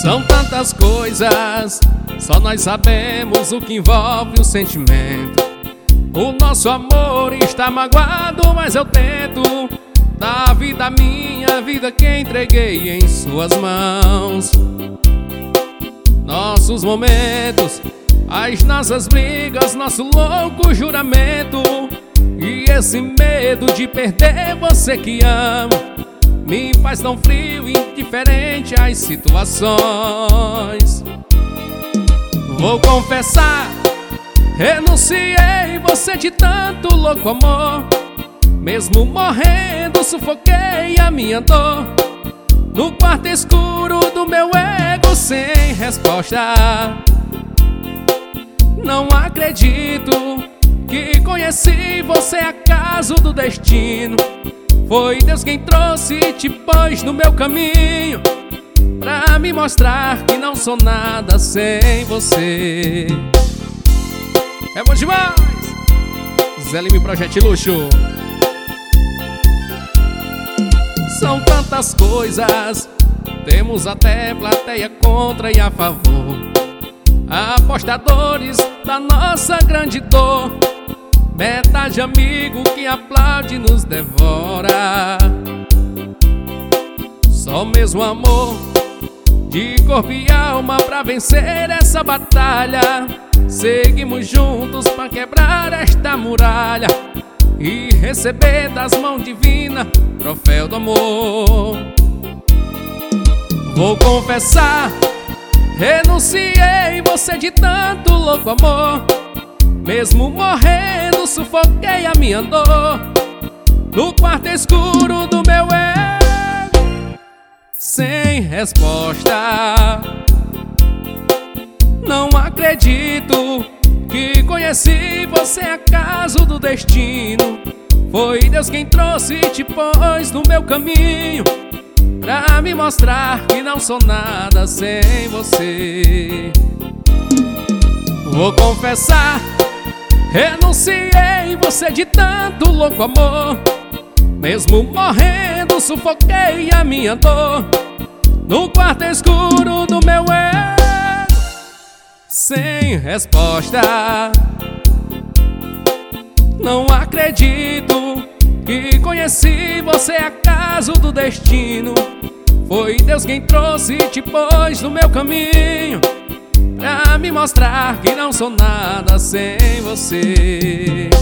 São tantas coisas, só nós sabemos o que envolve o sentimento. O nosso amor está magoado, mas eu tento dar a vida, minha vida, que entreguei em suas mãos. Nossos momentos, as nossas brigas, nosso louco juramento, e esse medo de perder você que amo me faz tão frio e indiferente às situações. Vou confessar, renunciei você de tanto louco amor. Mesmo morrendo, sufoquei a minha dor no quarto escuro do meu ego sem resposta. Não acredito que conheci você acaso do destino. Foi Deus quem trouxe e te pôs no meu caminho, pra me mostrar que não sou nada sem você. É bom demais! Zé Lima Projeto Luxo. São tantas coisas, temos até plateia contra e a favor, apostadores da nossa grande dor, metade amigo que aplaude e nos devora. Só mesmo amor de corpo e alma pra vencer essa batalha. Seguimos juntos pra quebrar esta muralha e receber das mãos divinas troféu do amor. Vou confessar, renunciei você de tanto louco amor. Mesmo morrendo, sufoquei a minha dor no quarto escuro do meu ego sem resposta. Não acredito que conheci você acaso do destino. Foi Deus quem trouxe e te pôs no meu caminho, pra me mostrar que não sou nada sem você. Vou confessar, renunciei você de tanto louco amor. Mesmo morrendo, sufoquei a minha dor no quarto escuro do meu ego sem resposta. Não acredito que conheci você acaso do destino. Foi Deus quem trouxe e te pôs no meu caminho, pra me mostrar que não sou nada sem você.